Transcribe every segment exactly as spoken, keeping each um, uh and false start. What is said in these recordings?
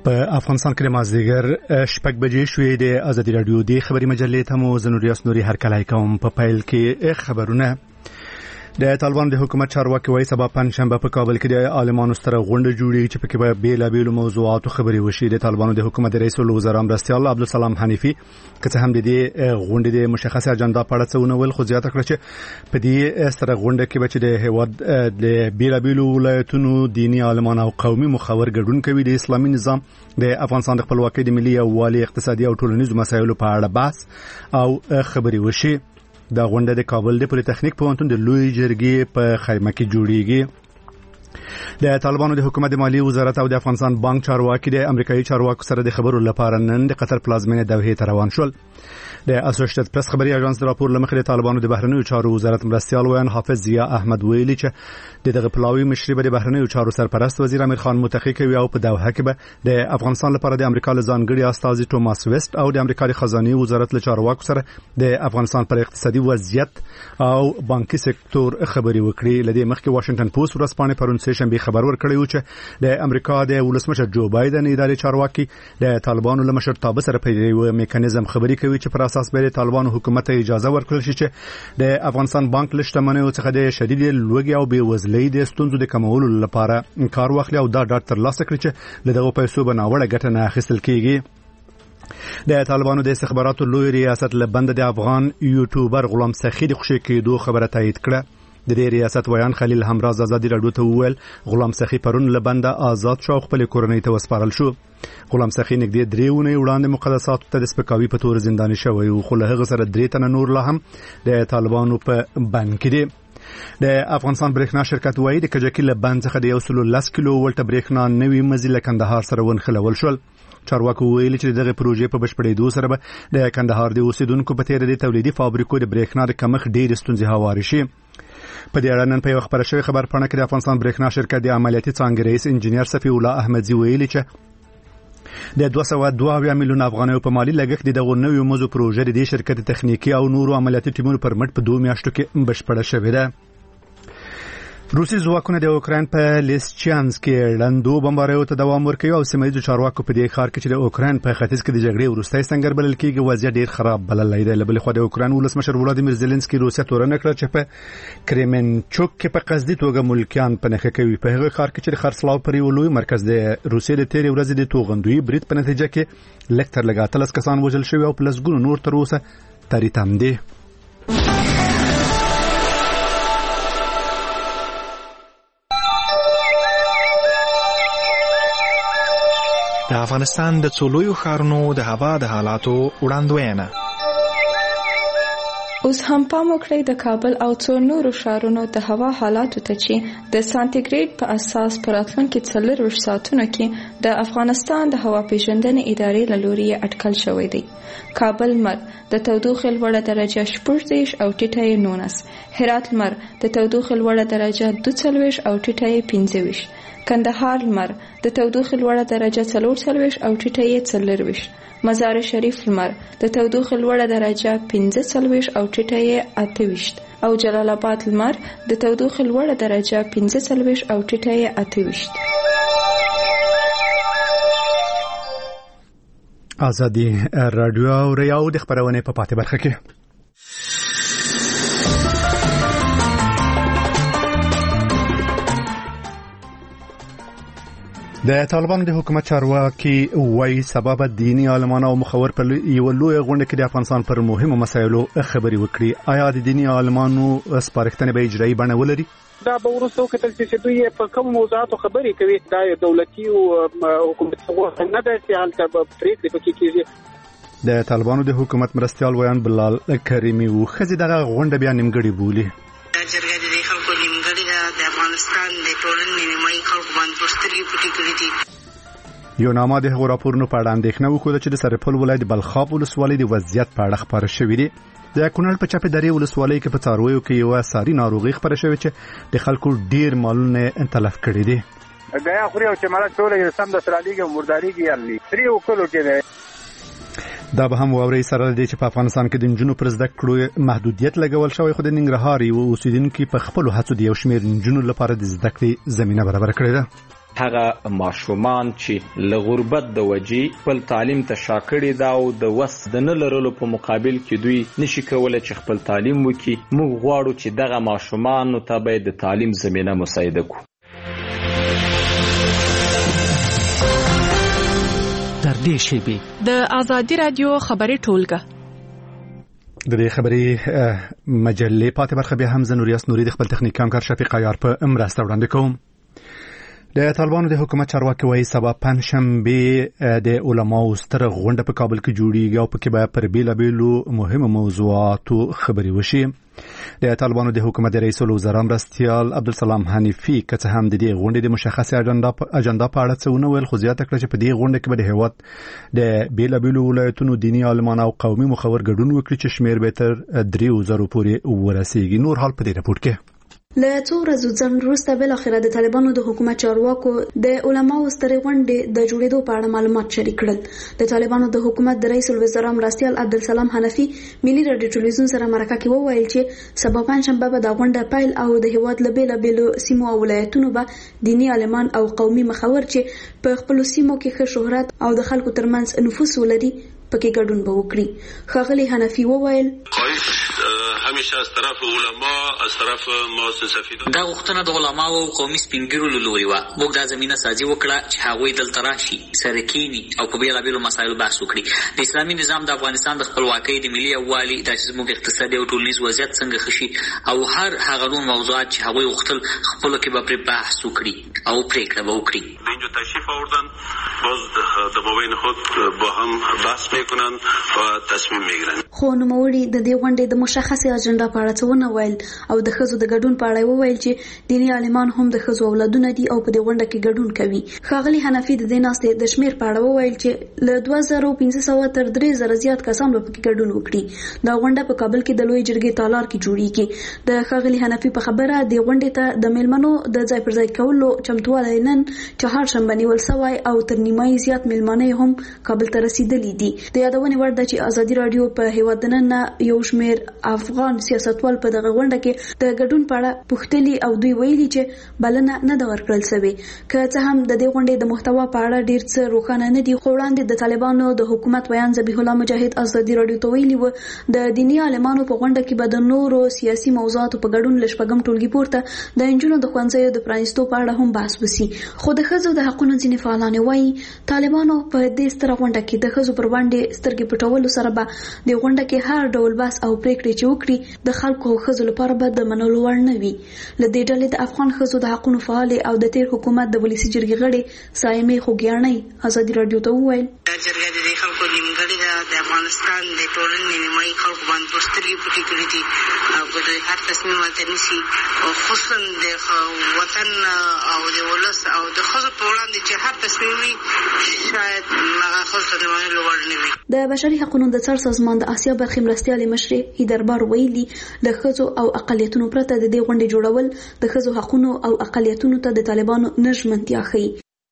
په افغانستان کې د مازدیګر شپږ بجې شوې د ازادي رادیو د خبري مجلې ته مو زنوریاس نوري هر کله کوم په پیل کې خبرونه. د طالبان د حکومت چارواکي وایي سبا پنځشنبه په کابل کې د عالمانو سره غونډه جوړیږي چې پکې به بیلابېلو موضوعاتو خبرې وشي. د طالبانو د حکومت رئیس الوزرا مرستیال عبدالسلام حنیفي که څه هم د دې غونډې د مشخصه اجنډا په اړه څه ونه ویل، خو زیاته کړه چې په دې سره غونډه کې به چې د هیواد د بیلابېلو ولایتونو دیني عالمان او قومي مخاور ګډون کوي. د اسلامي نظام د افغانستان د خپلواکۍ د ملي یووالي، اقتصادي او ټولنیزو مسایلو په اړه بحث او خبرې وشي. دا غونډه د کابل د پولی تخنیک پوهنتون د لوی جرګې په خیمه کې جوړیږي. د طالبانو د حکومت د مالی وزارت او د افغانستان بانک چارواکي د امریکایي چارواکو سره د خبرو لپاره نن د قطر پلازمینه دوحه ته روان شول. د اسوسییټډ پریس خبري اژانس د راپور لمخې د طالبانو د بهرنیو چارو وزارت مرستیال ویان حافظ ضیا احمد ویلي چې دغه پلاوی مشري به د بهرنیو چارو سرپرست وزیر امیر خان متقی کوي او په دوحه کې به د افغانستان لپاره د امریکا له ځانګړي استازي ټوماس ویسټ او د امریکا د خزانه وزارت له چارواکو سره د افغانستان پر اقتصادي وضعیت او بانکي سکتور خبري وکړي. لدې مخکې واشنگټن پوسټ ورځپاڼه پرون سه شنبه خبر ورکړی و چې د امریکا د ولسمشر جو بایدن اداري چارواکي د طالبانو له مشرتابه سره په یو میکانیزم خبري کوي چې پر اساس به طالبانو حکومت ته اجازه ورکړل شي چې د افغانستان بانک لشتمنیو څخه د شدید لوګي او بې وزلۍ د ستونزو د کمولو لپاره کار واخلي او دا ډاټ تر لاسه کړي چې له دغه پیسو به ناوړه ګټه نه اخیستل کیږي. د طالبانو د استخباراتو لوی ریاست له بند د افغان یوټیوبر غلام سخی د خوشی کېدو خبره تایید کړه. د دې ریاست ویان خلیل همراز ازادي رادیو ته وویل غلام سخی پرون له بند آزاد شو او خپل کورنۍ ته وسپارل شو. غلام سخی نږدې درې ونې وړاندې مقدساتو ته د سپکاوي په تور زنداني شوی او خو له هغه سره درې تنه نور لا هم د طالبانو په بند کې دي. د افغانستان برېښنا شرکت وایي د کجکي له بند څخه د یو سل لس کیلو ولټ برېښنا نوي مزي له کندهار سره ونښلول شول. چارواکو ویلي چې دغه پروژې په بشپړېدو سره به د کندهار د اوسیدونکو په تیر د تولیدي فابریکو د برېښنا د کمښت ډېرې ستونزې هوارې شي. په دې اړه نن په یو خبره شوی خبر پاڼه کې د افغانستان برېښنا شرکت د عملیاتي څانګې رئیس انجنیر صفی الله احمدزي ویلي چې د دوه سوه دوه اویا میلیون افغانیو په مالی لګښت دغه نوې موضوع پروژه د شرکت تخنیکی او نورو عملیاتي ټیمونو پر مټ په دوه میاشتو کې بشپړه شوې ده. روسي ځواکونه د اوکراین په لیسچانسک کې لندو بمباریو ته دوام ورکوي او سیمایي چارواکو په دې ښار کې چې د اوکراین په ختیځ کې د جګړې وروستی سنگر بلل کېږي وضعیت ډیر خراب بللی دی. له بلې خوا د اوکراین ولسمشر ولادیمیر زيلنسکي روسیه تورنه کړه چې په کریمنچوک کې په قصدي توګه ملکیان په نښه کوي. په هغه ښار کې چې د خرڅلاو پر یو لوی مرکز د روسیې د تیرې ورځې د توغندوی برید په نتیجه کې لږ تر لږه اتلس کسان وژل شوي او په لسګونو نور تر اوسه تریتم دي. د افغانستان د څلورو ښارونو د هوا د حالاتو وړاندوینه. اوس هم پام وکړئ د کابل او څو نورو ښارونو د هوا حالاتو ته چې د سانتیګریډ په اساس په راتلونکي څلورویشت ساعتونو کې د افغانستان د هوا پیژندنې ادارې له لوري اټکل شوی دی. کابل لمر د تودوخې لوړه درجه شپږ دېرش او ټیټه یې نولس، هرات لمر د تودوخې لوړه درجه دوه څلوېښت او ټیټه یې پنځه ویشت، کندهار لمر د تودوخې لوړه درجه څلور څلوېښت او ټیټه یې څلورویشت، مزار شریف لمر د تودوخې لوړه درجه پنځه څلوېښت او ټیټه یې اته ویشت او جلال آباد لمر د تودوخې لوړه درجه پنځه څلوېښت او ټیټه یې اته ویشت. ازادي رادیو او ریاو د خبرونه په پاتې برخه کې د طالبانو د حکومت چارواکي وایي سبب دینی عالمان او مخور په یو لوی غونډه کې د افغانستان پر مهمو مسایلو خبري وکړي. آیا د دینی عالمانو سپارښتنې به اجرایي بڼه ولري؟ دا به وروسته وکتل چې دوی په کوم موضوعاتو خبرې کوي. دا یو دولتي او حکومتي غونډه نه ده چې هلته به پرېکړې پکې کېږي. د طالبانو د حکومت مرستیال ویان بلال کریمي و ښځې دغه غونډه بیا نیمګړې بولي. دا جرګه د خلکو نیمګړې ده، د افغانستان د ټولنې نیمایي خلکو باندې سترګې پټې کړې دي. یو نامه د هغو راپورونو په اړه اندېښنه وښوده چې د سرپل ولایت بلخاب ولسوالۍ د وضعیت په اړه خبره شوې دي. د کونړ په چپه درې ولسوالۍ کې په څارویو کې یو ساري ناروغي خبره شوې چې د خلکو ډیر مالونه تلف کړي دي. غیا خوري او چې مالک ټول یې سم د سرالیږي مرداریږي یالي تری وکړو کې ده. دا به هم واوري سره د چې په افغانستان کې د نجونو پر زده کړو محدودیت لګول شوی، خو د ننګرهار یو اوسیدونکو په خپل هڅو د یو شمېر نجونو لپاره د زده کړې زمينه برابر کړې ده. هغه ماشومان چې له غربت د وجې خپل تعلیم ته شاکړي دا او د وس د نه لرلو په مقابل کې دوی نشي کولای چې خپل تعلیم وکړي، موږ غواړو چې دغه ماشومانو ته باید د تعلیم زمینه مساعده کړو. در دې شیبې د آزادي رادیو خبري ټولګه د دې خبري مجلې پاتې برخه به هم زنوریاس نوري د خپل تخنیک کار شفیق عیار په امرسته وړاندې کوم. د طالبانو د حکومت چارواکي وایي سبا پنځشنبه د علماو ستره غونډه په کابل کې جوړیږي او پکې به پر بیلابیلو مهمو موضوعاتو خبرې وشي. د طالبانو د حکومت د رئیس الوزرا مرستیال عبدالسلام حنیفي که څه هم د دې غونډې د مشخصه اجنډا اجنډا په اړه څه ونه ویل، خو زیاته کړه چې په دې غونډه کې به د هیواد د بیلابیلو ولایتونو دیني عالمان او قومي مخور ګډون وکړي چې شمیر به تر درې زره پورې ورسیږي. نور حال په دې راپور کې له څو ورځو ځنډ وروسته بل اخره د طالبانو د حکومت چارواکو د علماو سترې غونډې د جوړېدو په اړه معلومات شریک کړل. د طالبانو د حکومت د رئیس الوزرا مرستیال عبدالسلام حنفي ملي رادیو ټلویزیون سره مرکه کې وویل چې سبا پنځشنبه به د غونډه پیل او د هیواد له بیلابیلو سیمو او ولایتونو به دیني عالمان او قومي مخور چې په خپل سیمو کې ښه شهرت او د خلکو ترمنځ نفوذ ولري پکې ګډون به وکړي. ښاغلي حنفي وویل همیشه از طرف علما از طرف مؤسسه فیدا دا غوښتنه د علماو او قومي سپینګیرو له لوري و. موږ دا زمينه سازي وکړه چې هغوی دلته راشي، سره کینی او په بیلابیلو مسایلو بحث وکړي. د اسلامي نظام د افغانستان د خپلواکۍ د ملي یووالي د زموږ اقتصادي او ټولنیز وضعیت څنګه خشي او هر هغه نور موضوعات چې هغوی غوښتل خپل کې به پر بحث وکړي او پریکړه به وکړي. اینجا تشریف آوردن باز د مابین خود با هم بحث میکنن و تصمیم میگیرن. خو نوموړي د دې غونډې د مشخصه اجنډا په اړه څه ونه ویل او د ښځو د ګډون په اړه وویل چې دیني عالمان هم د ښځو اولادونه دي او په دې غونډه کې ګډون کوي. ښاغلي حنفي د دې ناستې د شمیر په اړه وویل چې له دوه زره پنځه سوه تر درې زره زیات کسان به پکې ګډون وکړي. دا غونډه په کابل کې د لوی جرګې تالار کې جوړیږي. د ښاغلي حنفي په خبره د غونډې ته د میلمنو د ځای پر ځای کولو چمتووالی نن چهارشنبه نیول سوی او تر نیمایي زیات میلمانه هم کابل ته رسیدلي دي. د یادونې وړ ده چې آزادي رادیو په هیواد دننه یو شمیر افغان سیاستوال په دغه غونډه کې د ګډون په اړه پوښتلي او دوی ویلي چې بلنه نه ده ورکړل شوې. که څه هم د دې غونډې د محتوا په اړه ډیر څه روښانه نه دي، خو وړاندې د طالبانو د حکومت ویان ذبیح الله مجاهد آزادي رادیو ته ویلي و د دیني عالمانو په غونډه کې به د نورو سیاسي موضوعاتو په ګډون له شپږم ټولګي پورته د انجونو د ښوونځیو د پرانیستو په اړه هم بحث وشي. خو د ښځو د حقونو ځینې فعالان وایي طالبانو په دې ستره غونډه کې د ښځو پر وړاندې سترګې پټولو سره به د غونډه کې هر ډول بحث او پریکړې چې وکړي د خلکو او ښځو لپاره به د منلو وړ نه وي. له دې ډلې د افغان ښځو د حقونو فعالې او د تیر حکومت د ولسي جرګې غړې سایمې خوږیاڼۍ آزادي رادیو ته وویل جرګه د خلکو نیمګړې ده، د افغانستان د ټولنې نیمایي خلکو باندې سترګې پټې کړې دي او د هر تصمیم ورته نیسي، خصوصا د وطن او د ولس او د ښځو په وړاندې چې هر تصمیم وي شاید هغه ښځو ته د منلو وړ نه وي. د بشري حقونو د څار سازمان د اسیا برخې مرستیالې مشرې هیدربار ویلي د ښځو او اقلیتونو پرته د دې غونډې جوړول د ښځو حقونو او اقلیتونو ته د طالبانو نژمنتیا ښيي.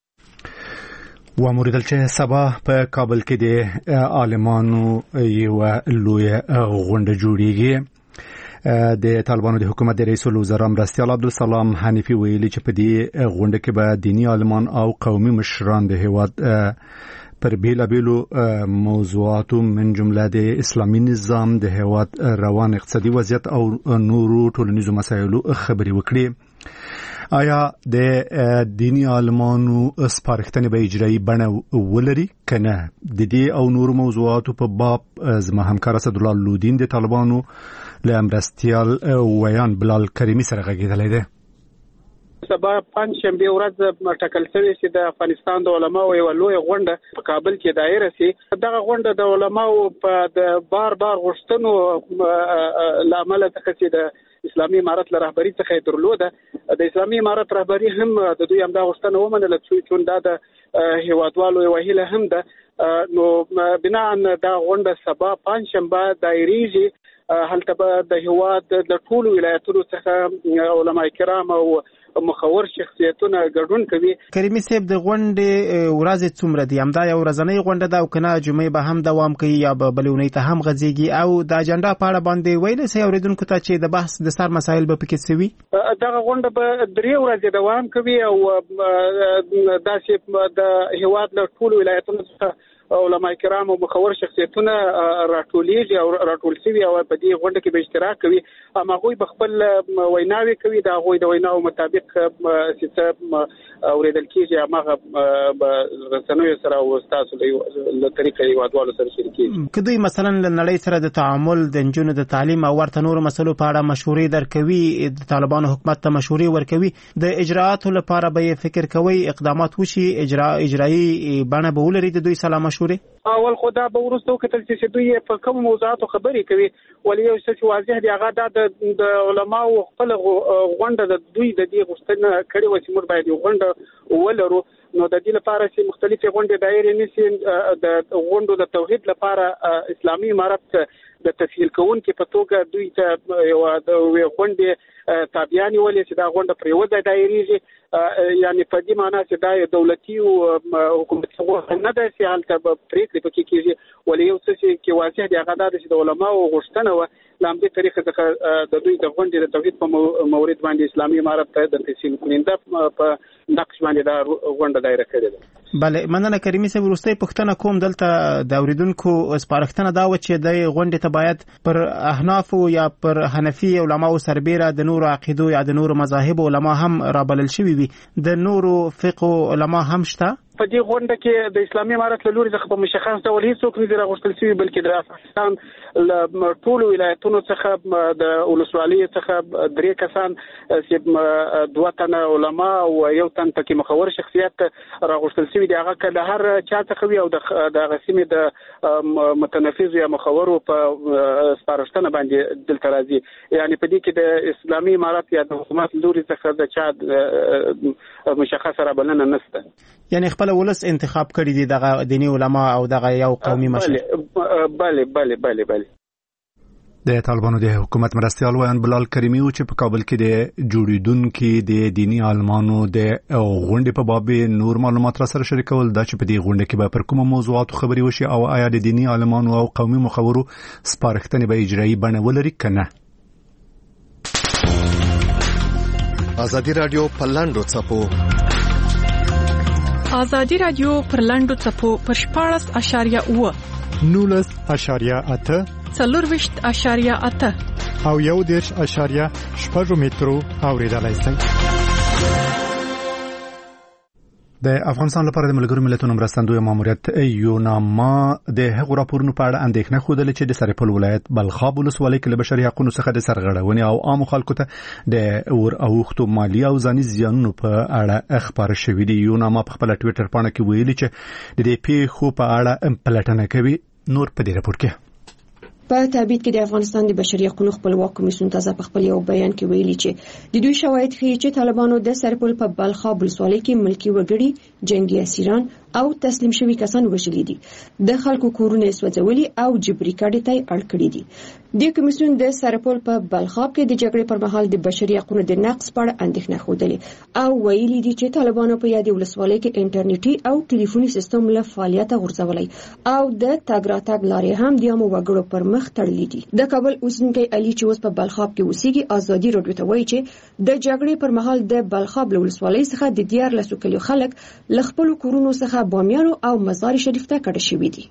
وموریدل چې سبا په کابل کې د عالمانو یو لوی غونډه جوړیږي. د طالبانو د حکومت د رئیس الوزرا مرستیال عبدالسلام حنیفي ویلي چې په دې غونډه کې به دیني عالمان او قومي مشران د هیواد پر بیلابیلو موضوعاتو من جمله د اسلامي نظام د هیواد روان اقتصادي وضعیت او نورو ټولنیزو مسایلو خبرې وکړي. آیا د دینی عالمانو سپارښتنې به اجرایي بڼه ولري کنه؟ د دې او نورو موضوعاتو په باب زما همکار اسدالله لودین د طالبانو له مرستیال ویان بلال کریمی سره غږېدلی دی. سبا پنځشنبه ورځ ټاکل شوې چې د افغانستان د علماو یو لوی غونډه په کابل کې دایره شي. دغه غونډه د علماو په د بار بار غوښتنو لامل څخه چې د اسلامي امارت له رهبری څخه درلوده، د اسلامي امارت رهبری هم د دوی همدا غوښتنه ومنله چې دا د هیوادوالو یو هیله هم ده. نو بنا دا غونډه سبا پنځشنبه دایریږي. هلته به د هیواد د ټولو ولایتونو څخه علما کرام او مخور شخصیتونه ګډون کوي. کریمي صاحب د غونډې ورځې څومره دي؟ همدا یو ورځنۍ غونډه ده او کنه جمعې به هم دوام کوي یا به بلونی ته هم غځيږي او د اجنډا په اړه باندې ویل سي اوریدونکو ته چې د بحث د سر مسایل به پکې سوي؟ دغه غونډه به درې ورځې دوام کوي او داسې د هیواد له ټولو ولایتونو څخه علماء کرام او مخور شخصیتونه راټولېږي او راټول شوي او په دې غونډه کې به اشتراک کوي. هغوی به خپل ویناوې کوي، د هغوی د ویناو مطابق چې اوریدل کېږي هغه به رسنیو سره او ستاسو له طریقې هیوادوالو سره شریکېږي. که دوی مثلا له نړۍ سره د تعامل د نجونو د تعلیم او ورته نورو مسلو په اړه مشورې درکوي، د طالبانو حکومت ته مشورې ورکوي، د اجراءاتو لپاره به یې فکر کوي اقدامات وشي، اجرا اجرایي بڼه به ولري د دوی سره مشورې؟ اول خدا به ورسته وکتل چې دوی په کوم موضوعاتو خبرې کوي، ولې یو څه چې واضح دی هغه د علماو خپل غونډه د دوی د دې غوښتنه کړې و چې موږ باید یو غونډه ولرو. نو د دې لپاره چې مختلفې غونډې دایرې نیسي، د غونډو د توحید لپاره اسلامي امارت د تسهیل کوونکي په توګه دوی ته یو غونډې تابعیان ولې چې دا غونډه پر یو ځای دایریږي، یعنی په دې معنی چې دا دولتي او حکومتي غونډه نه ده چې هلته به پریکړې پکې کېږي، ولې یو څه چې واضح دی هغه دا چې د علماو غوښتنه وه له همدې طریقې څخه د دوی د غونډې د توحید په مورد باندې اسلامي امارت ته د تسهیل کننده په نقش باندې دا غونډه دایره کړې ده. بله، مننه کریمي صاحب. وروستۍ پوښتنه کوم دلته د اوریدونکو سپارښتنه دا وه چې د غونډې ته باید پر احنافو یا پر حنفي علماو سربیره د نورو عقیدو یا د نورو مذاهبو علما هم رابلل شوي وي، د نورو فقه علما هم شته؟ په دې غونډه کې د اسلامي امارت له لوري څخه په مشخص ډول هیڅوک نه دي راغوښتل شوي، بلکې د افغانستان له ټولو ولایتونو څخه د ولسوالۍ څخه درې کسان چې دوه تنه علما او یو تن پکې مخور شخصیت راغوښتل شوي دي، هغه که له هر چا څخه وي او د هغه سیمې د متنفذو یا مخورو په سپارښتنه باندې دلته راځي. یعنې په دې کې د اسلامي امارت یا د حکومت له لوري څخه د چا مشخصه رابلنه نشته. یعنی خپل ولس انتخاب کړی دي دغه دینی علما او دغه یو قومي مشر؟ بله بله بله بله. د طالبانو د حکومت مرستیال ویان بلال کریمی و چې په کابل کې د جوړیدونکو د دینی عالمانو د غونډې په باب نور معلومات را سره شریکول، دا چې په دې غونډه کې به پر کومه موضوعاتو خبرې وشي او آیا د دینی عالمانو او قومي مخورو سپارښتنې به اجرایي بڼه ولري که نه. ازادي رادیو په لاندو څپو ازادي رادیو پر لاندو څپو پر شپاړس اشاریه اوه نولس اشاریه اته څلورویشت اشاریه اته او یو دېرش اشاریه شپږ مترو اوریدلای شئ. د افغانستان لپاره د ملګرو ملتونو مرستندوی ماموریت یوناما د هغو راپورونو په اړه اندېښنه ښودله چې د سرپل ولایت بلخاب ولسوالۍ کې له بشري حقوقو څخه د سرغړونې او عامو خلکو ته د اور اوښتو مالي او ځاني زیانونو په اړه خبر شوي دي. یوناما په خپله ټویټر پاڼه کې ویلي چې د دې پیښو په اړه پلټنه کوي. نور په دې راپور کې په تابعیت کې د افغانستان د بشري حقوقو خپلواک کمیسیون تازه په خپل یو بیان کې ویلي چې د دوی شواهد ښیي چې طالبانو د سرپل په بلخاب ولسوالۍ کې ملکی وګړي، جنگي اسیران او تسلیم شوي کسان وژلي دي، د خلکو کورونه سوځولي او جبري کډې ته اړ کړي دي. د کمیسیون د سرپل په بلخاب کې د جګړې پر مهال د بشري حقوقو د نقض په اړه اندېښنه ښودلې او ویلي دي چې طالبانو په یادې ولسوالۍ کې انټرنیټي او ټلیفوني سیستم له فعالیته غورځولی او د تګ راتګ لارې هم د عامو وګړو پر مخ تړلې دي. د کابل اوسېدونکی علي چې اوس په بلخاب کې اوسېږي ازادي راډیو ته وایي چې د جګړې پر مهال د بلخاب له ولسوالۍ څخه د دیارلسو کلیو خلک له خپلو کورونو څخه بامیانو او مزار شریف ته کډه شوي دي.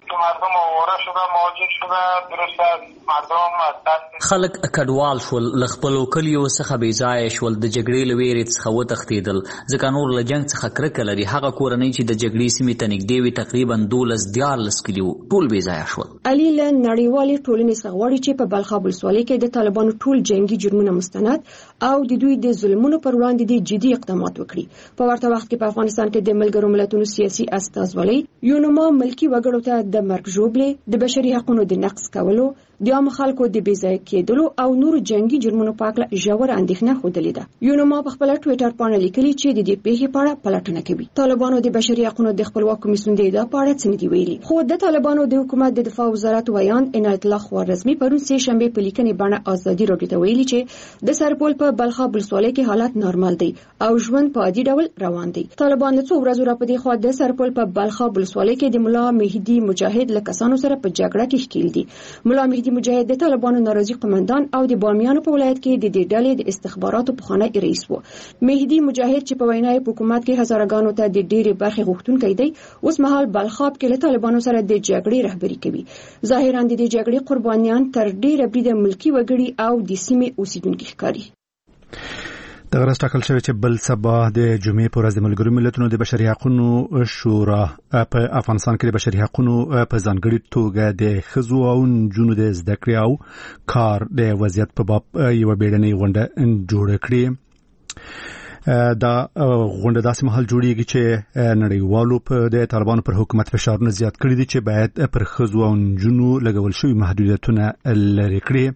خلک کډوال شول، له خپلو کلیو څخه بې ځایه شول، د جګړې له ویرې څخه وتښتېدل ځکه نور له جنګ څخه کرکه لري. هغه کورنۍ چې د جګړې سیمې ته نږدې وي تقریبا دولس دیارلس کلیو ټول بې ځایه شول. علي له نړیوالې ټولنې څخه غواړي چې په بلخاب ولسوالۍ کې د طالبانو ټول جنګي جرمونه مستند او د دوی د ظلمونو پر وړاندې د جدي اقدامات وکړي. په ورته وخت کې په افغانستان کې د ملګرو ملتونو سیاسي استازولۍ یوناما ملکی وګړو ته د مرګ ژوبلې، د بشري حقوقو د نقض کولو، د عام خلکو د بېځایه کېدلو او نور جنگي جرمونو په اړه ژور اندېښنه خوده ده. یونما په خپل ټوئیټر باندې لیکلي چې د دې پیښې په اړه پلټنه کوي. طالبانو د بشري حقوقو د خپلواک کمیسیون د ادارې په اړه څه ندي ویلي، خو د طالبانو د حکومت د دفاع وزارت ویان عنایت الله خوارزمي پرون سه شنبه په لیکنې باندې ازادي راډیو ته ویلي چې د سرپل په بلخاب ولسوالۍ کې حالت نارمل دی او ژوند په عادي ډول روان دی. طالبان څو ورځې را پدې خو د سرپل په بلخاب ولسوالۍ کې د مولا مهدي مجاهد له کسانو سره په جګړه کې ښکیل دي. مولا مهدي مجاهد د طالبانو ناراضي قومندان او د بامیانو په ولایت کې د دې ډلې د استخباراتو پخوانی رئیس و. مهدي مجاهد چې په وینای په حکومت کې هزارګانو ته د ډېری برخې غوښتونکي دی، اوس مهال بلخاب کې له طالبانو سره د جګړې رهبری کوي. ظاهرا د دې جګړې قربانیان تر ډېره بریده ملکی وګړي او د سیمې اوسیدونکو ښکاري. د غرض ټاکل شوی چې بل سبا د جمعې په ورځ د ملګرو ملتونو د بشري حقوقو شورا په افغانستان کې د بشري حقوقو په ځانګړي توګه د ښځو او نجونو د زده کړې او کار د وضعیت په باب یو بیړنۍ غونډه جوړه کړې. دا غونډه داسې مهال جوړیږي چې نړیوالو په د طالبانو پر حکومت فشارونه زیات کړي دي چې باید پر ښځو او نجونو لګول شوي محدودیتونه لرې کړي.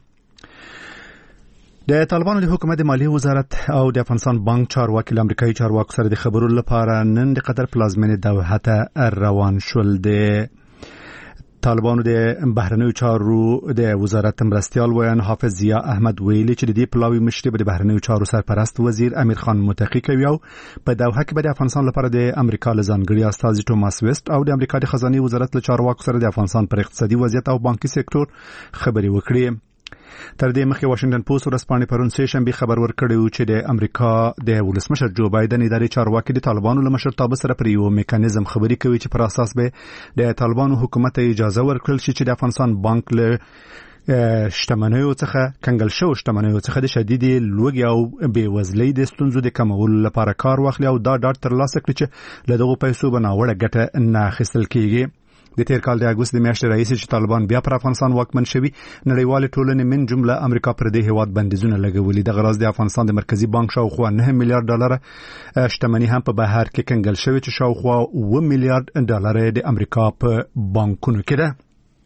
د طالبانو د حکومت د مالیې وزارت او د افغانستان بانک چارواکي له امریکایي چارواکو سره د خبرو لپاره نن د قطر پلازمینې دوحه ته روان شول. د طالبانو د بهرنیو چارو د وزارت مرستیال ویان حافظ ضیا احمد ویلي چې د دې پلاوي مشري به د بهرنیو چارو سرپرست وزیر امیر خان متقی کوي او په دوحه کې به د افغانستان لپاره د امریکا له ځانګړي استازي ټوماس ویسټ او د امریکا د خزانه وزارت له چارواکو سره د افغانستان پر اقتصادي وضعیت او بانکي سکتور خبرې وکړي. تر دې مخکې واشنگټن پوسټ ورځپاڼې پرون سه شنبه خبر ورکړی و چې د امریکا د ولسمشر جو بایدن ادارې چارواکي د طالبانو له مشرتابه سره پر یو میکانیزم خبرې کوي چې پر اساس به د طالبانو حکومت اجازه ورکړل شي چې د افغانستان بانک له شتمنیو څخه کنګل شو شتمنیو څخه د شدید لوږې او بېوزلۍ د ستونزو د کمولو لپاره کار واخلي او دا ډاډ ترلاسه کړي چې له دغو پیسو به ناوړه ګټه نه اخیستل کیږي. د تیر کال د اګوست د میاشتې راهیسې چې طالبان بیا پر افغانستان واکمن شوي، نړیوال ټولنې من جمله امریکا پر دې هیواد بندیزونه لګولي. د غرض د افغانستان د مرکزی بانک شاوخوا نه میلیارډ ډالر شتمنۍ هم په بهر کې کنګل شوی چې شاوخوا اوه میلیارډ ډالر د امریکا په بانکونو کې ده.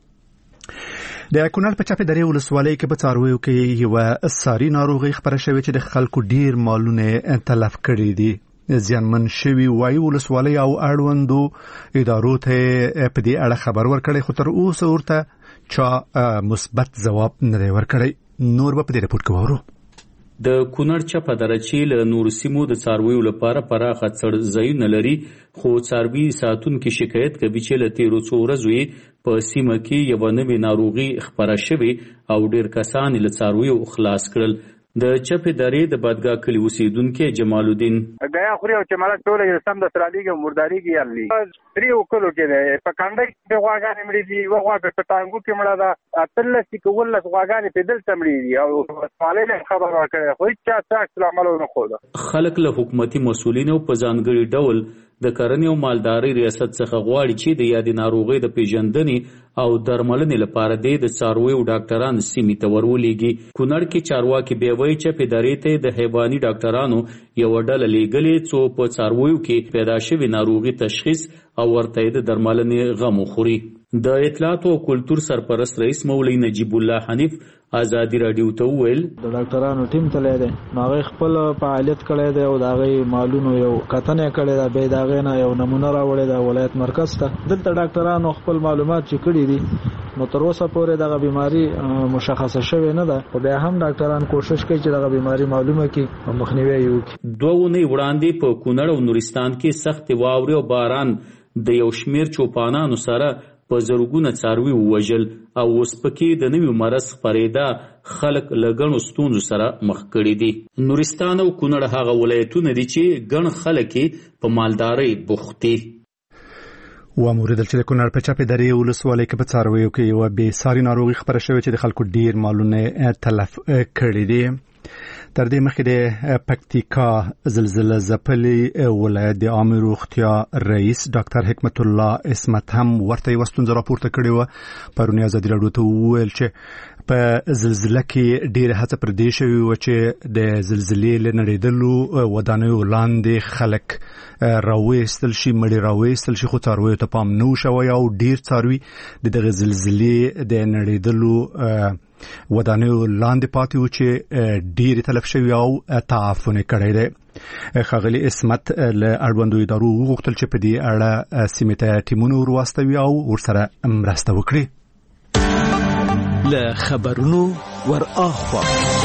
د کونړ په چاپې درې ولسوالۍ کې په څارویو کې یو ساري ناروغي خپره شوې چې د خلکو ډیر مالونه تلف کړي دي. زیانمن شوی وای ولسوالۍ او اړوندو ادارو ته په دې اړه خبر ورکړی، خو تر اوسه ورته چا مثبت ځواب نه دی ورکړی. نور به په دې رپورټ کې واورو. د کونړ چپه دره چې له نورو سیمو د څارویو لپاره پراخه څړځایونه لري، خو څاروي ساتونکي شکایت کوي چې له تیرو څو ورځو په سیمه کې یوه نوې ناروغي خپره شوې او ډېر کسان یې له څارویو خلاص کړل. د چپې درې د بادګاه کلي اوسیدونکی جمال الدین غیا خوري او چې مالک ټوله سم د سرالیګ مرداریږي یالي تریو کلو کې په کانډای په غواګانې مړي دي، وغوا په ټانګو کې مړه ده، اتلس کې ولس غواګانې په دل تمړي دي او سوالې خبر ورکړي خو هیڅ چا څه عمل نه خوده. خلک له حکومتي مسؤلینو په ځانګړي ډول د کرنې او مالدارۍ ریاست څخه غواړي چې د یادې ناروغۍ د پیژندنې او درملنې لپاره د څارویو ډاکټران سیمې ته ورولېږي. کونړ کې چارواکي بیا وایي چې په درې ته د حیواني ډاکټرانو یوه ډله لیږلې څو په څارویو کې پیدا شوې ناروغي تشخیص او ورته د درملنې غم وخوري. د اطلاعات او کلتور سرپرست رئیس مولوي نجیب الله حنیف ازادي رادیو ته وویل د ډاکټرانو ټیم تللی دی، نو هغې خپل فعالیت کړی دی او د هغې مالونو یو کتنه یې کړې ده، بیا د هغې نه یو نمونه راوړې ده ولایت مرکز ته. دلته ډاکټرانو خپل معلومات چې کړي دي نو تر اوسه پورې دغه بیماري مشخصه شوې نه ده، خو بیا هم ډاکټران کوشش کوي چې دغه بیماري معلومه کړي او مخنیوی یې وکړي. دوه اونۍ وړاندې په کونړ او نورستان کې سختې واورې او باران د یو شمېر چوپانانو سره په زرګونه څاروي ووژل او اوس پکې د نوي مرض خپرېدا خلک له ګڼو ستونزو سره مخ کړي دي. نورستان او کونړ هغه ولایتونه دي چې ګڼ خلک په مالدارۍ بوخت دي. واوریدل چې د کونړ په چاپې درې ولسوالۍ کې په څارویو کې یوه بې ساري ناروغي خپره شوې چې د خلکو ډیر مالونه تلف کړي دي. تر دې مخکې د پکتیکا زلزله ځپلي ولایت د عامه روغتیا رئیس ډاکټر حکمت الله اسمت هم ورته یوه ستونزه راپورته کړې وه. پرون یې ازادي راډیو ته وویل چې په زلزلہ کې ډېر هڅه پر دې شوې و چې د زلزلې له نړېدلو ودانیو لاندې خلک راوېستل شي مړي راوېستل شي خو څارویو ته پام نه شوی او ډېر څاروي د دغه زلزلې د نړېدلو ودانیو لاندې پاتې و چې ډېر تلف شوي او تعفن کړی دی. ښاغلي عصمت له اړوندو ادارو وغوښتل چې په دې اړه سیمې ته ټیمونه ور واستوي او ورسره مرسته وکړي. له خبرونو ور اخوا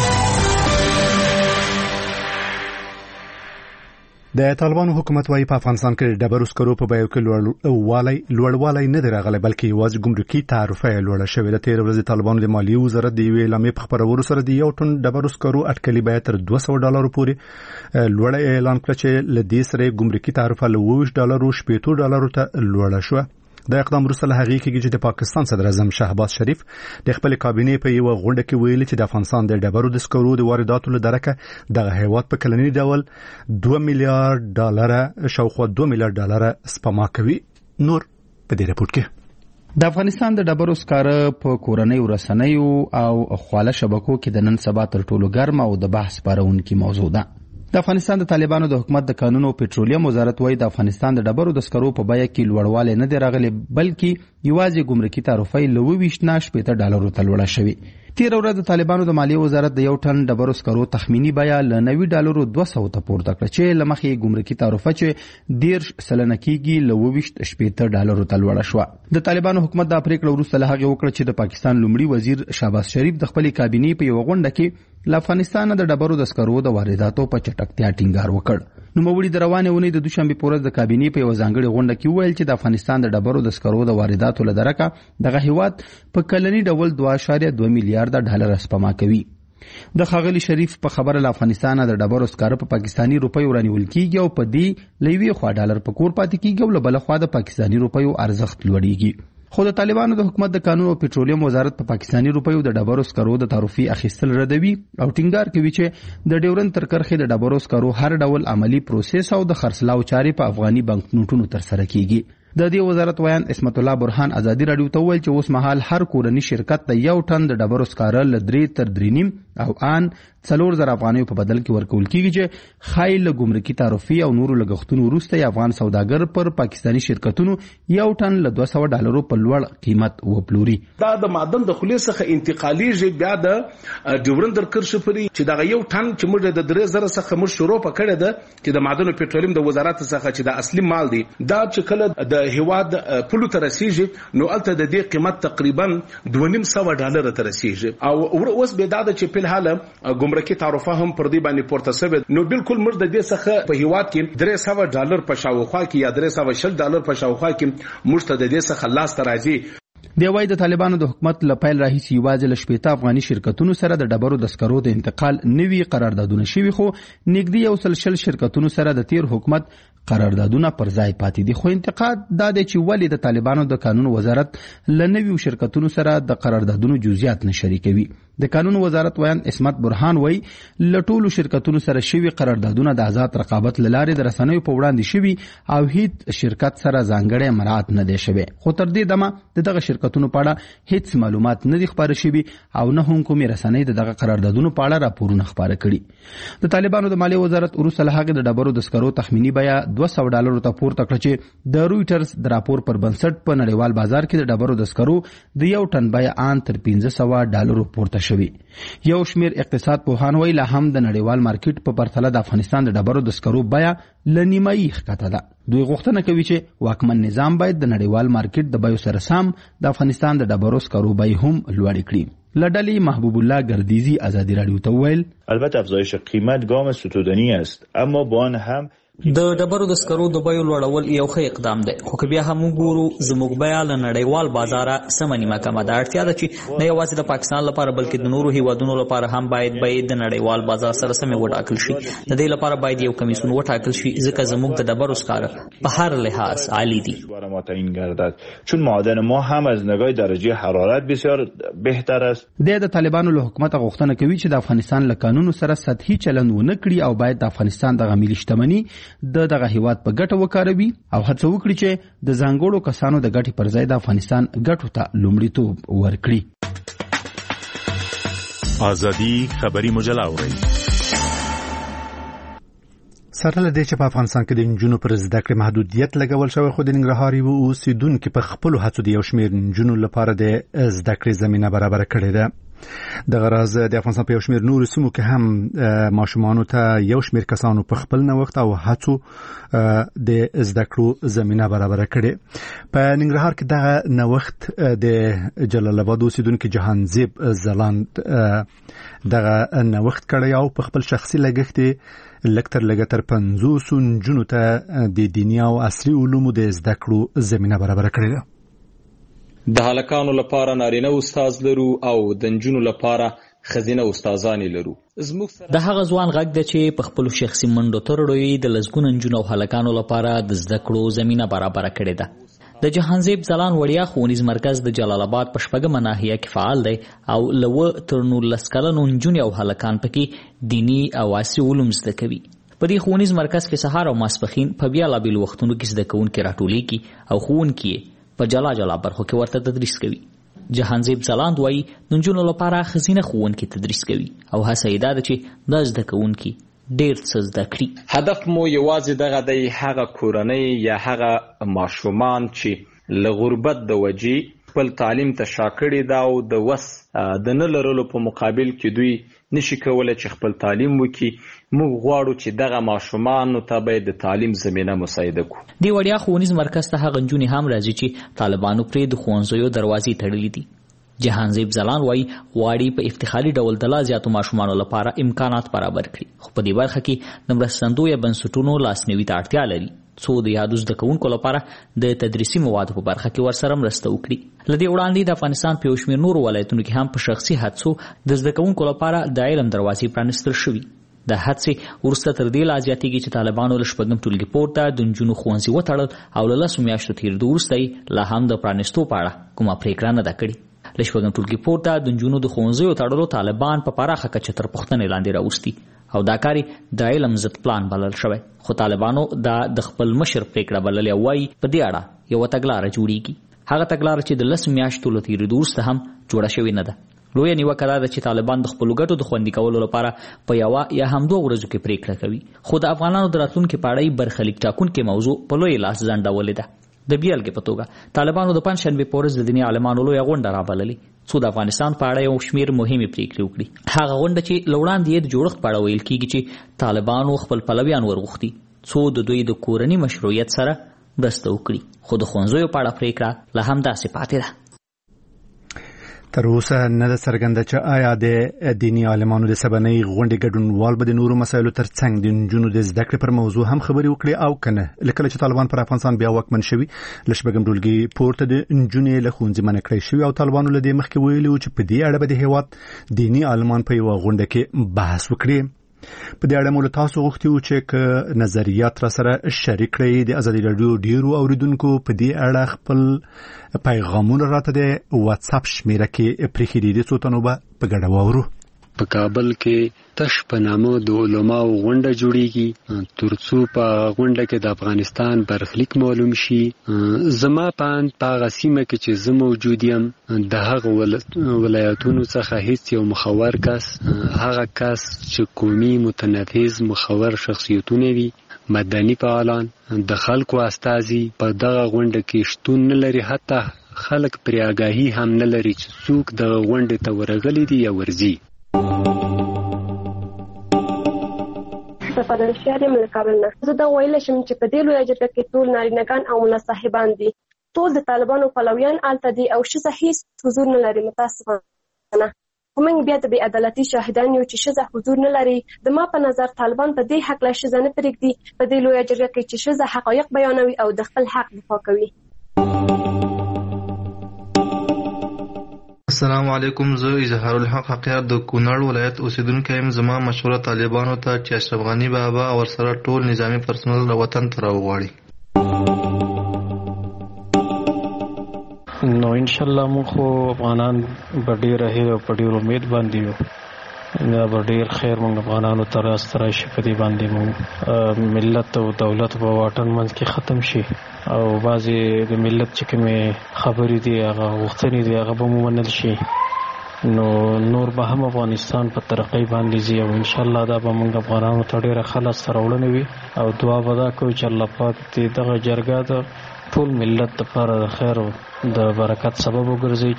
د طالبانو حکومت وايي په افغانستان کې د ډبرو سکرو په بیو کې لوړوالی لوړوالی نه دی راغلی بلکې یوازې ګمرکي تعرفه یې لوړه شوې ده. تېره ورځ طالبانو د مالیې وزارت د یوې اعلامیې په خپرولو سره د یو ټن ډبرو سکرو اټکلي بیه تر دوه سوه ډالرو پورې لوړه اعلان کړه چې له دې سره ګمرکي تعرفه له اووه ویشت ډالرو شپېتو ډالرو ته لوړه شوه. د اقدام وروسته له هغې کېږي چې د پاکستان صدر اعظم شهباز شریف د خپل کابینې په یوه غونډه کې ویلي چې د افغانستان د ډبرو د سکرو د وارداتو له درکه دغه هیواد په کلني ډول دوه میلیارډ ډالره شاوخوا دوه میلیارډ ډالره سپما کوي. نور په دې راپور کې د افغانستان د ډبرو سکاره په کورنۍ رسنیو او خواله شبکو کې د نن سبا تر ټولو ګرم او د بحث پارونکي موضوع ده. د افغانستان د طالبانو د حکومت د قانون او پټرولیم وزارت وايي د افغانستان د ډبرو د سکرو په بیه کې لوړوالی نه دی راغلی بلکې یوازې ګمرکي تعرفه یې له اووه ویشت نه شپېته ډالرو ته لوړه شوې. تېره ورځ د طالبانو د مالیې وزارت د یو ټن ډبرو سکرو تخمیني بیه له نوي ډالرو دوه سوه ته پورته کړه چې له مخې یې ګمرکي تعرفه چې دېرش سلنه کېږي له اووه ویشت شپېته ډالرو ته لوړه شوه. د طالبانو حکومت دا پرېکړه وروسته له هغې وکړه چې د پاکستان لومړي وزیر شهباز شریف د خپلې کابینې په یوه غونډه کې له افغانستان د ډبرو د سکرو د وارداتو په چټکتیا ټینګار وکړ. نوموړي د روانې اونۍ د دوشنبې په ورځ د کابینې په یوه ځانګړې غونډه کې وویل چې د افغانستان د ډبرو د سکرو د وارداتو له درکه دغه هیواد په کلني ډول دوه اعشاریه دوه میلیارډه ډالر سپما کوي. د ښاغلي شریف په خبره له افغانستان د ډبرو سکاره په پاکستاني روپیو رانیول کیږي او په دې له یوې خوا ډالر په کور پاتې کیږي او له بله خوا د پاکستاني روپیو ارزښت لوړیږي. خو د طالبانو د حکومت د قانون او پټرولیم وزارت په پاکستاني روپیو د ډبرو سکرو د تعرفې اخیستل ردوي او ټینګار کوي چې د ډیورند تر کرښې د ډبرو سکرو هر ډول عملی پروسس او د خرڅلاو چارې په افغاني بانک نوټونو ترسره کیږي. د دې وزارت ویان عصمت الله برهان ازادي راډیو ته وویل چې اوس مهال هر کورنی شرکت د یو ټن د ډبرو سکاره له درې تر درې نیم او ان څلور زره افغانیو په بدل کې ورکول کیږي چې ښایي له ګمرکي تعرفې او نورو لګښتونو وروسته افغان سوداګر پر پاکستاني شرکتونو یو ټن له دوه سوه ډالرو په لوړ قیمت وپلوري. دا د معدن د خولې څخه انتقالیږي بیا د ډیورند تر کرښې پورې چې دغه یو ټن چې موږ د درې زره څخه موږ شروع کړې ده چې د معدن او پټرولیم د وزارت څخه چې د اصلي مال دی دا چې کله د هیواد پلو ته رسیږي نو الته د دې قیمت تقریبا دوه نیم سوه ډالر ته رسیږي او اوس به دا چې په حال ګمرکي تعرفه هم پر دې باندې پورته شوی نو بالکل موږ د دې څخه په هیواد کې درې سوه ډالر په شاوخوا کې یا درې سوه شل ډالر په شاوخوا کې موږ ته د دې څخه لاس ته راځي. دی وايي د طالبانو د حکومت له پیل راهیسې یوازې له شپېته افغاني شرکتونو سره د ډبرو د سکرو د انتقال نوي قراردادونه شوي خو نږدې یو سل شل شرکتونو سره د تیر حکومت قراردادونه پر ځای پاتې دي. خو انتقاد دا دی چې ولې د طالبانو د قانون وزارت له نویو شرکتونو سره د قراردادونو جزئیات نه شریکوي. د قانون وزارت ویان عصمت برهان وایي له ټولو شرکتونو سره شوي قراردادونه د آزاد رقابت له لارې د رسنیو په وړاندې شوي او هیڅ شرکت سره ځانګړی مراعات نه دی شوی. خو تر دې دمه د دغه شرکتونو په اړه هیڅ معلومات نه دي خپاره شوي او نه هم کومې رسنۍ د دغه قراردادونو په اړه راپورونه خپاره کړي. د طالبانو د مالیې وزارت وروسته له هغې د ډبرو د سکرو تخمیني بیه دوه سوه ډالرو ته پورته کړه چې د رویټرز د راپور پر بنسټ په نړیوال بازار کې د ډبرو د سکرو د یو ټن بیه ان تر پنځه سوه ډالرو پورته شوي. یو شمیر اقتصاد پوهان وایي لا هم د نړیوال مارکیټ په پرتله د افغانستان د ډبرو د سکرو بیه له نیمایي ښکته ده. دوی غوښتنه کوي چې واکمن نظام باید د نړیوال مارکیټ د بیو سره سم د افغانستان د ډبرو سکرو بیې هم لوړې کړي. لډلې محبوب الله گردیزی ازادي راډیو ته ویل البته افزایش قیمت گام ستودنی است اما با آن هم د ډبرو د سکرو د بیو لوړول یو ښه اقدام دی خو که بیا هم وګورو زموږ بیه له نړیوال بازاره سمه نیمه کمه ده. اړتیا ده چې نه یوازې د پاکستان لپاره بلکې د نورو هیوادونو لپاره هم باید بیې د نړیوال بازار سره سمې وټاکل شي. د دې لپاره باید یو کمیسیون وټاکل شي ځکه زموږ د ډبرو سکاره په هر لحاظ عالی دي. چون معادن ما هم از نگاه درجه حرارت بسیار بهتر است. د طالبانو له حکومت غوښتنه کوي چې د افغانستان له قانونو سره سطحي چلند ونه کړي او باید د افغانستان د ملي شتمنۍ د دغه هیواد په ګټه وکاروي او هڅه وکړي چې د ځانګړو کسانو د ګټې پر ځای د افغانستان ګټو ته لومړیتوب ورکړي. ازادي خبري مجله اوري سره لدې چې په افغانستان کې د انجونو پر زده کړې محدودیت لګول شوی خو د ننګرهار یو اوسیدونکو په خپل هڅو د یو شمېر انجونو لپاره د زده کړې زمينه برابر کړې ده. د غراز د افغانستان په یو شمېر نور سیمو کې هم ماشومانو ته یو شمېر کسانو په خپل نوښت او هڅو د زده کړو زمينه برابر کړې. په ننګرهار کې دغه نوښت د جلال آباد اوسیدونکو جهانزیب زلاند دغه نوښت کړی او په خپل شخصي لګښت لکتر لګتر پنځوس نجونو ته د دیني او عصري علومو د زده کړو زمينه برابر کړې ده. د هلکانو لپاره نارینه استاد لرو او د نجونو لپاره خزینه استادان لرو. د هغه ځوان غږ د چې په خپل شخصي منډو ترړوي د لزګون نجونو او هلکانو لپاره د زده کړو زمينه برابر کړې ده. د جهانزیب زلان وړیا ښوونیز مرکز د جلال آباد په شپږمه ناحیه کې فعال دی او لوه تر نولس کلنو نجونې او هلکان پکې دیني او عصري علوم زده کوي. په دې ښوونیز مرکز کې سهار او ماسپښین په بیلابیلو وختونو کې زده کوونکي راټولیږي او ښوونکي په جلا جلا برخو کې ورته تدریس کوي. جهانزیب زلاند وایي د نجونو لپاره ښځینه ښوونکي تدریس کوي او هڅه یې دا ده چې دا زده کوونکي ډېر څه زده کړي. هدف مو یوازې دغه دی هغه کورنۍ یا هغه ماشومان چې له غربت د وجې خپل تعلیم ته شا کړي ده او د وس د نه لرلو په مقابل کې دوی نشي کولی چې خپل تعلیم وکړي. موږ غواړو چې دغه ماشومانو ته باید د تعلیم زمینه مساعده کړو. دې وړیا ښوونیز مرکز ته هغه نجونې هم راځي چې طالبانو پرې د ښوونځیو دروازې تړلې دي. جهانزیب زلان وایي غواړي په افتخاري ډول د لا زیاتو ماشومانو لپاره امکانات برابر کړي، خو په دې برخه کې د مرستندو یا بنسټونو لاسنیوي ته اړتیا لري څو د یادو زده کوونکو لپاره د تدریسي موادو په برخه کې ورسره مرسته وکړي. له دې وړاندې د افغانستان په یو شمېر نورو ولایتونو کې هم په شخصي هڅو د زده کوونکو لپاره د علم دروازې پرانیستل شوي. د هڅې وروسته تر دې لا زیاتېږي چې طالبانو له شپږم ټولګي پورته د نجونو ښوونځي وتړل او له لسو میاشتو تېرېدو وروسته یې لا هم د پرانیستو په اړه کومه پرېکړه نه ده کړې. له شپږم ټولګي پورته د نجونو د ښوونځیو تړلو طالبان په پراخه کچه تر پوښتنې لاندې راوستي او دا کار د علم ضد پلان بلل شوی، خو طالبانو دا د خپل مشر پرېکړه بللې او وایي په دې اړه یوه تګلاره جوړیږي. هغه تګلاره چې د لسو میاشتو له تېرېدو وروسته هم جوړه شوې نه ده. لویه نیوکه دا ده چې طالبان د خپلو ګټو د خوندي کولو لپاره په یوه یا هم دوه ورځو کې پرېکړه کوي، خو د افغانانو د راتلونکي په اړه یې برخلیک ټاکونکې موضوع په لوی لاس ځنډولې ده. د بیلګې په توګه طالبانو د پنجشنبې په ورځ د دیني عالمانو لویه غونډه رابللې څو د افغانستان په اړه یو شمېر مهمې پرېکړې وکړي. هغه غونډه چې له وړاندې یې د جوړښت په اړه ویل کېږي چې طالبانو خپل پلویان ورغوښتي څو د دوی د کورني مشروعیت سره مرسته وکړي، خو د ښوونځیو په اړه پرېکړه لا هم داسې پاتې ده. تر اوسه نه ده څرګنده چې آیا د دیني عالمانو د سبنۍ غونډې ګډونوال به د نورو مسایلو تر څنګ د نجونو د زده کړې پر موضوع هم خبرې وکړي او که نه. له کله چې طالبان پر افغانستان بیا واکمن شوي له شپږم ټولګي پورته د نجونې له ښوونځي منع کړی شوي او طالبانو له دې مخکې ویلي وو چې په دې اړه به د هېواد دیني عالمان په یوه غونډه کې بحث وکړي. په دې اړه مو له تاسو غوښتي وو چې که نظریات را سره شریک کړئ. د ازادي راډیو ډیرو اوریدونکو په دې اړه خپل پیغامونه راته د واتساپ شمیره کې پرېښي دي، څو تنو به په ګډه واورو. په کابل کې تش په نامه د علماو غونډه جوړیږي ترڅو په غونډه کې د افغانستان برخلیک معلوم شي. زما پاند په هغه سیمه کې چې زه موجود یم د هغه ولایتونو څخه هیڅ یو مخور کس، هغه کس چې قومي متنفذ مخور شخصیتونه وي، مدني فعالان، د خلکو استازي په دغه غونډه کې شتون نه لري. حتی خلک پرې آګاهي هم نه لري چې څوک دغه غونډې ته ورغلي دي یا ورځي. صفدر شهر یم له کابل نه. زه دا ویلی شم چې په دې لویه جرګه کې ټول نارینهګان او ملا صاحبان دي، ټول د طالبانو پلویان هلته دي او ښځه هېڅ حضور نه لري. متاسفانه خو موږ بیا د بې عدالتي شاهدان یو چې ښځه حضور نه لري. د ما په نظر طالبان په دې حق له ښځه نه پرېږدي په دې لویه جرګه کې چې ښځه حقایق بیانوي او د خپل حق دفاع کوي. السلام علیکم. زه اظهار الحق حقیار د کونړ ولایت اوسیدونکی یم. زما مشوره طالبانو ته چې اشرف غنی بابا او ورسره ټول نظامی پرسنل د وطن ته راوغواړي. نو ان شاء الله موږ خو افغانان په ډېره هیله او په ډېر امید باندې یو، دا به ډېر خیر موږ افغانانو ته راسته راشي. په دې باندې موږ ملت او دولت په واټن منځ کې ختم شي او بعضې د ملت چې کومې خبرې دي هغه غوښتنې دي هغه به ومنل شي نو نور به هم افغانستان په ترقۍ باندې ځي او ان شاء الله دا به موږ افغانانو ته ډیره خلاص سره وړاندې وي او دعا به دا کوو چې الله پاک دې دغه جرګه د ټول ملت لپاره د خیر او د برکت سبب وګرځي.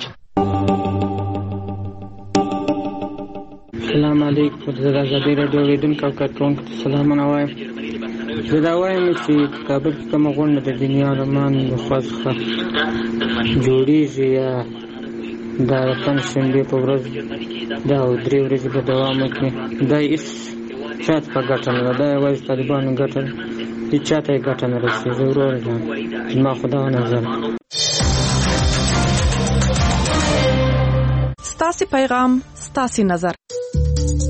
السلام علیکم. د ازادي راډیو لیدونکو او کارکونکو ته سلامونه وایم. زه دا وایم چې په کابل کې کومه غونډه د دنیا ارمان د خوا څخه جوړېږي یا دا پنجشنبې په ورځ دا درې ورځې به دوام وکړي، دا هېڅ چا ته په ګټه نه ده، دا یوازې طالبانو ګټه ده، هېڅ چا ته یې ګټه نه رسېږي. ورور جان زما خو دغه نظر. ستاسې پیغام ستاسې نظر.